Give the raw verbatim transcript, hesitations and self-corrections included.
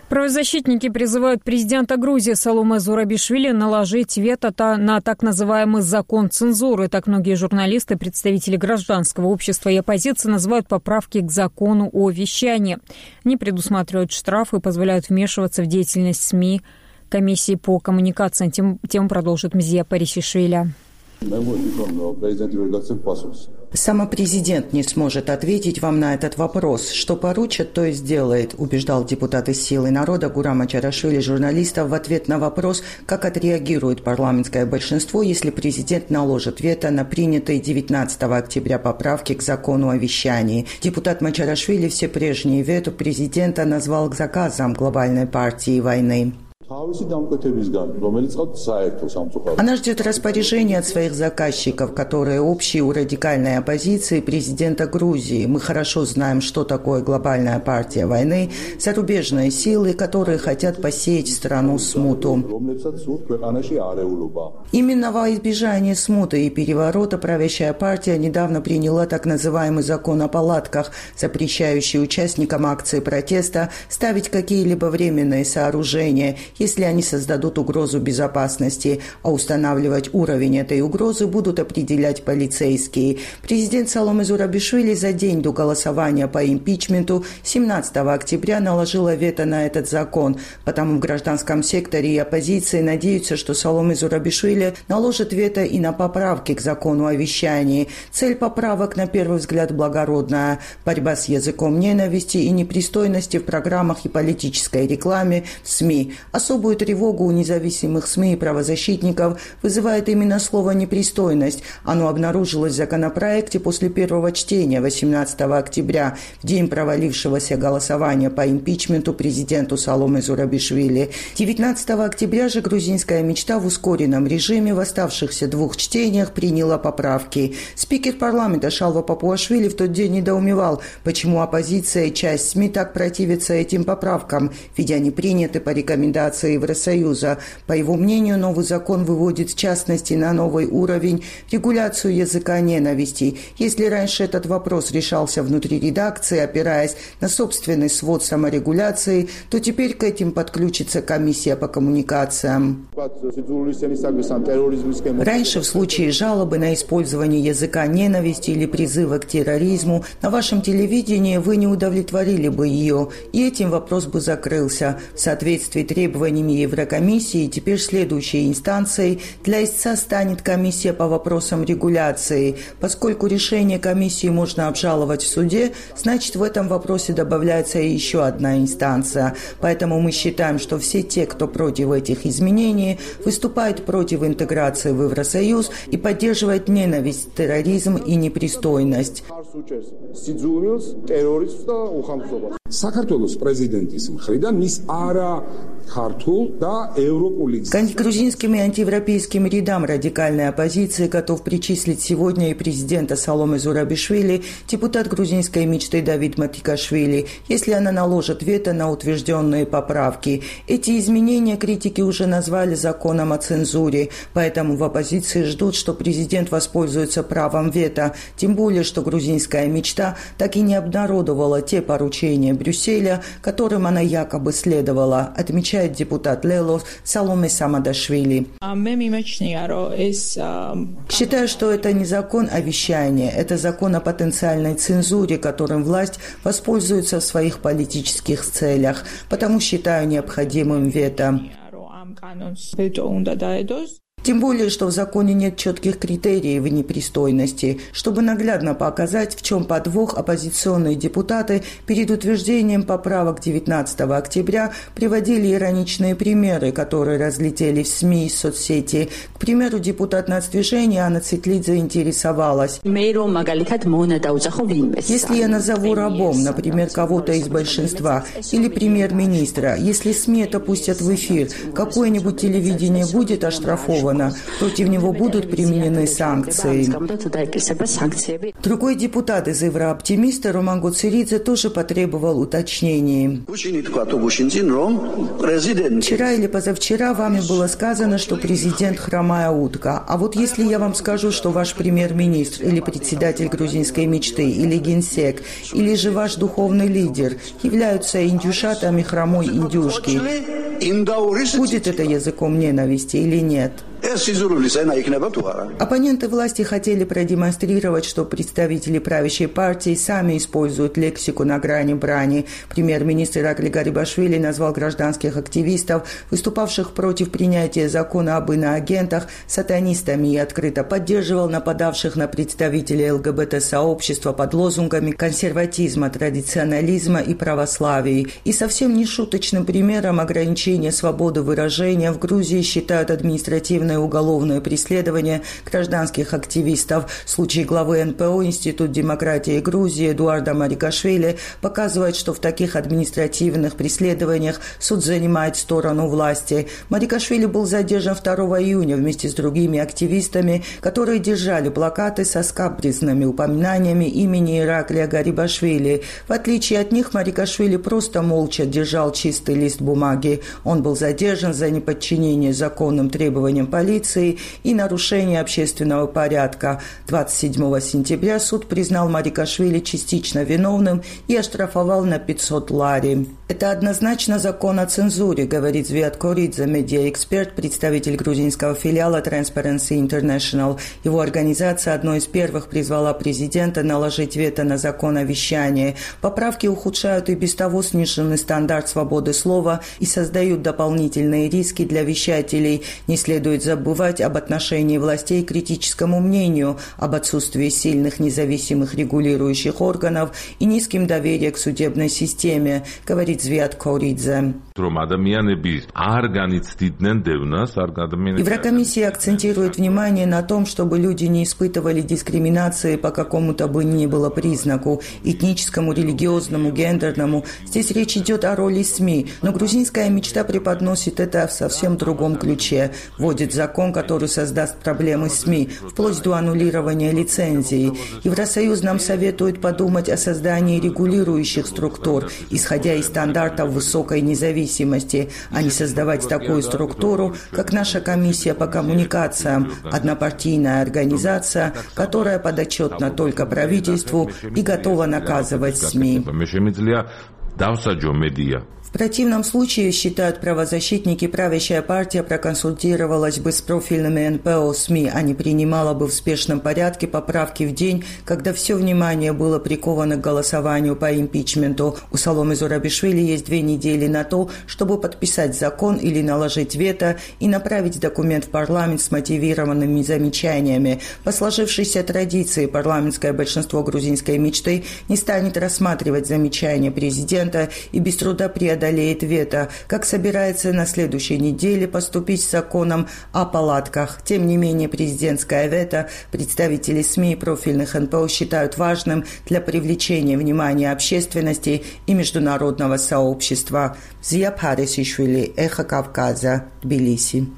Правозащитники призывают президента Грузии Саломе Зурабишвили наложить вето на так называемый закон цензуры. Так многие журналисты, представители гражданского общества и оппозиции называют поправки к закону о вещании. Они предусматривают штрафы и позволяют вмешиваться в деятельность СМИ. Комиссии по коммуникациям. Тем, тем продолжит Мзия Парисишвили. Сам президент не сможет ответить вам на этот вопрос. Что поручат, то и сделает, убеждал депутат из «Силы народа» Гурам Ачарашвили журналистов в ответ на вопрос, как отреагирует парламентское большинство, если президент наложит вето на принятые девятнадцатого октября поправки к закону о вещании. Депутат Мачарашвили все прежние вето президента назвал заказом глобальной партии войны. Она ждет распоряжения от своих заказчиков, которые общие у радикальной оппозиции президента Грузии. Мы хорошо знаем, что такое глобальная партия войны, зарубежные силы, которые хотят посеять в страну смуту. Именно во избежание смуты и переворота правящая партия недавно приняла так называемый закон о палатках, запрещающий участникам акции протеста ставить какие-либо временные сооружения, если они создадут угрозу безопасности, а устанавливать уровень этой угрозы будут определять полицейские. Президент Саломе Зурабишвили за день до голосования по импичменту семнадцатого октября наложила вето на этот закон, потому в гражданском секторе и оппозиции надеются, что Саломе Зурабишвили наложит вето и на поправки к закону о вещании. Цель поправок, на первый взгляд, благородная – борьба с языком ненависти и непристойности в программах и политической рекламе в СМИ. Особую тревогу у независимых СМИ и правозащитников вызывает именно слово «непристойность». Оно обнаружилось в законопроекте после первого чтения восемнадцатого октября, в день провалившегося голосования по импичменту президенту Саломе Зурабишвили. девятнадцатого октября же грузинская мечта в ускоренном режиме в оставшихся двух чтениях приняла поправки. Спикер парламента Шалва Папуашвили в тот день недоумевал, почему оппозиция и часть СМИ так противятся этим поправкам, ведь они приняты по рекомендации Евросоюза. По его мнению, новый закон выводит в частности на новый уровень регуляцию языка ненависти. Если раньше этот вопрос решался внутри редакции, опираясь на собственный свод саморегуляции, то теперь к этим подключится комиссия по коммуникациям. Раньше в случае жалобы на использование языка ненависти или призыва к терроризму на вашем телевидении вы не удовлетворили бы ее, и этим вопрос бы закрылся. В соответствии с требованиями Еврокомиссии теперь следующей инстанцией для истца станет комиссия по вопросам регуляции. Поскольку решение комиссии можно обжаловать в суде, значит в этом вопросе добавляется еще одна инстанция. Поэтому мы считаем, что все те, кто против этих изменений, выступают против интеграции в Евросоюз и поддерживают ненависть, терроризм и непристойность. К грузинским и антиевропейским рядам радикальной оппозиции готов причислить сегодня и президента Саломе Зурабишвили, депутат грузинской мечты Давид Матикашвили, если она наложит вето на утвержденные поправки. Эти изменения критики уже назвали законом о цензуре, поэтому в оппозиции ждут, что президент воспользуется правом вето, тем более, что грузинская мечта так и не обнародовала те поручения Брюсселя, которым она якобы следовала, отмечает депутат Лелос Саломе Самадашвили. Считаю, что это не закон о вещании, это закон о потенциальной цензуре, которым власть воспользуется в своих политических целях, потому считаю необходимым вето. Тем более, что в законе нет четких критериев непристойности. Чтобы наглядно показать, в чем подвох, оппозиционные депутаты перед утверждением поправок девятнадцатого октября приводили ироничные примеры, которые разлетели в СМИ и соцсети. К примеру, депутат нацдвижения Анна Цитлидзе интересовалась: если я назову рабом, например, кого-то из большинства, или премьер-министра, если СМИ это пустят в эфир, какое-нибудь телевидение будет оштрафовано? закона. Против него будут применены санкции. Другой депутат из Еврооптимиста Роман Гоцеридзе тоже потребовал уточнений. Вчера или позавчера вами было сказано, что президент хромая утка. А вот если я вам скажу, что ваш премьер-министр или председатель грузинской мечты, или генсек, или же ваш духовный лидер являются индюшатами хромой индюшки, будет это языком ненависти или нет? Оппоненты власти хотели продемонстрировать, что представители правящей партии сами используют лексику на грани брани. Премьер-министр Иракли Гарибашвили назвал гражданских активистов, выступавших против принятия закона об иноагентах, сатанистами и открыто поддерживал нападавших на представителей ЛГБТ-сообщества под лозунгами консерватизма, традиционализма и православия. И совсем не шуточным примером ограничения свободы выражения в Грузии считают административные уголовное преследование гражданских активистов. В случае главы эн пэ о Институт демократии Грузии Эдуарда Марикашвили показывает, что в таких административных преследованиях суд занимает сторону власти. Марикашвили был задержан второго июня вместе с другими активистами, которые держали плакаты со скабрезными упоминаниями имени Ираклия Гарибашвили. В отличие от них, Марикашвили просто молча держал чистый лист бумаги. Он был задержан за неподчинение законным требованиям полиции и нарушение общественного порядка. двадцать седьмого сентября суд признал Марикашвили частично виновным и оштрафовал на пятьсот лари. Это однозначно закон о цензуре, говорит Звиат Коридзе, медиаэксперт, представитель грузинского филиала Transparency International. Его организация одной из первых призвала президента наложить вето на закон о вещании. Поправки ухудшают и без того сниженный стандарт свободы слова и создают дополнительные риски для вещателей. Не следует забывать об отношении властей к критическому мнению, об отсутствии сильных независимых регулирующих органов и низким доверием к судебной системе, говорит Звиат Коридзе. Еврокомиссия акцентирует внимание на том, чтобы люди не испытывали дискриминации по какому-то бы ни было признаку, этническому, религиозному, гендерному. Здесь речь идет о роли СМИ, но грузинская мечта преподносит это в совсем другом ключе. Вводит закон, который создаст проблемы СМИ, вплоть до аннулирования лицензии. Евросоюз нам советует подумать о создании регулирующих структур, исходя из стандартов высокой независимости, а не создавать такую структуру, как наша комиссия по коммуникациям, однопартийная организация, которая подотчетна только правительству и готова наказывать СМИ. В противном случае, считают правозащитники, правящая партия проконсультировалась бы с профильными эн пэ о СМИ, а не принимала бы в спешном порядке поправки в день, когда все внимание было приковано к голосованию по импичменту. У Саломе Зурабишвили есть две недели на то, чтобы подписать закон или наложить вето и направить документ в парламент с мотивированными замечаниями. По сложившейся традиции парламентское большинство грузинской мечты не станет рассматривать замечания президента и без труда преодолеть преодолеет вето, как собирается на следующей неделе поступить с законом о палатках. Тем не менее, президентское вето представители СМИ и профильных эн пэ о считают важным для привлечения внимания общественности и международного сообщества. Зия Парисишвили, Эхо Кавказа, Тбилиси.